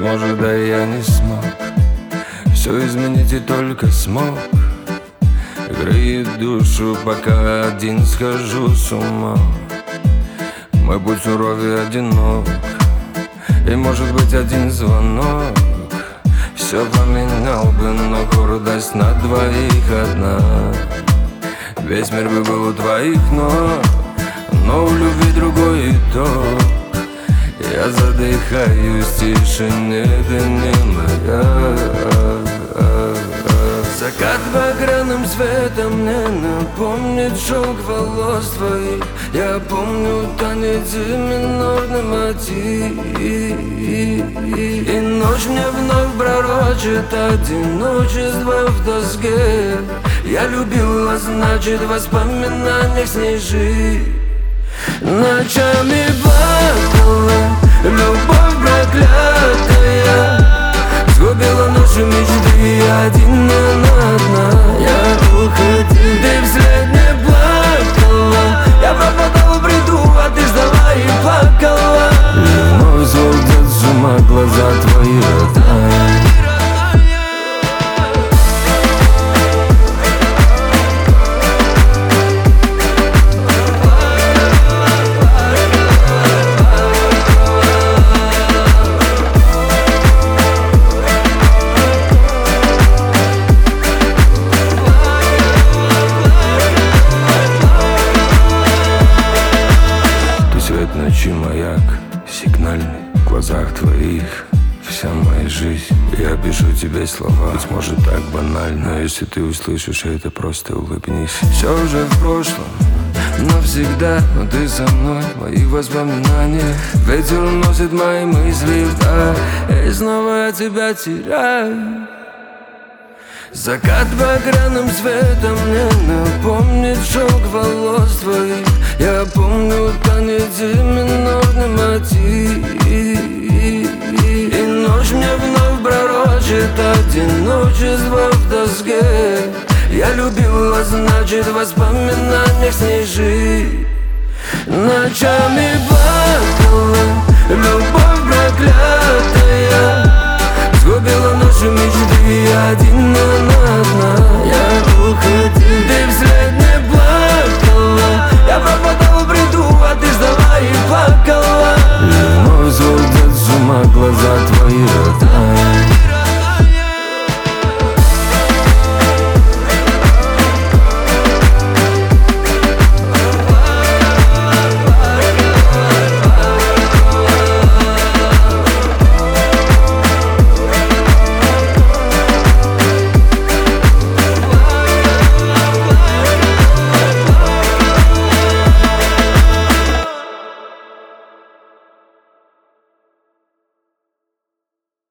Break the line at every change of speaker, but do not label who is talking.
может, да и я не смог все изменить и только смог. Греет душу, пока один схожу с ума. Мой путь суровее одинок, и может быть один звонок все поменял бы, но гордость на двоих одна. Весь мир бы был у твоих ног, но у любви другой итог. Я задыхаюсь в тишине, ты не моя. Закат багряным светом мне напомнит шелк волос твоих. Я помню танец и минорный мотив. И ночь мне вновь пророчит одиночество в тоске. Я любила, значит, в воспоминаниях с ней жить. Ночами плакала, любовь проклятая, сгубила наши мечты, один она одна. Я уходил, ты вслед не плакала. Я пропадал в бреду, а ты ждала и плакала. И вновь сводят с ума глаза твои родные. Ночи маяк, сигнальный в глазах твоих. Вся моя жизнь, я пишу тебе слова. Быть может так банально, но если ты услышишь это, просто улыбнись. Все уже в прошлом, навсегда, но ты со мной в моих воспоминаниях. Ветер уносит мои мысли вдаль, и снова я тебя теряю. Закат багряным светом мне напомнит шелк волос твоих. Я помню танец и минорный мотив. И ночь мне вновь пророчит одиночество в тоске. Я любила, значит, в воспоминаниях с ней жить. Ночами плакала, любовь проклятая, сгубила наши мечты, один она одна.